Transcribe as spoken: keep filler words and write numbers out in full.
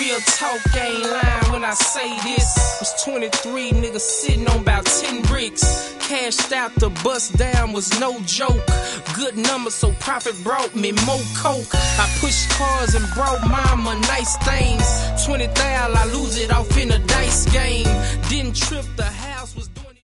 Real talk, ain't lying when I say this. Was twenty-three, niggas sitting on about ten bricks. Cashed out the bust down was no joke. Good number, so profit brought me more coke. I pushed cars and brought mama nice things. twenty thousand, I lose it off in a dice game. Didn't trip the house.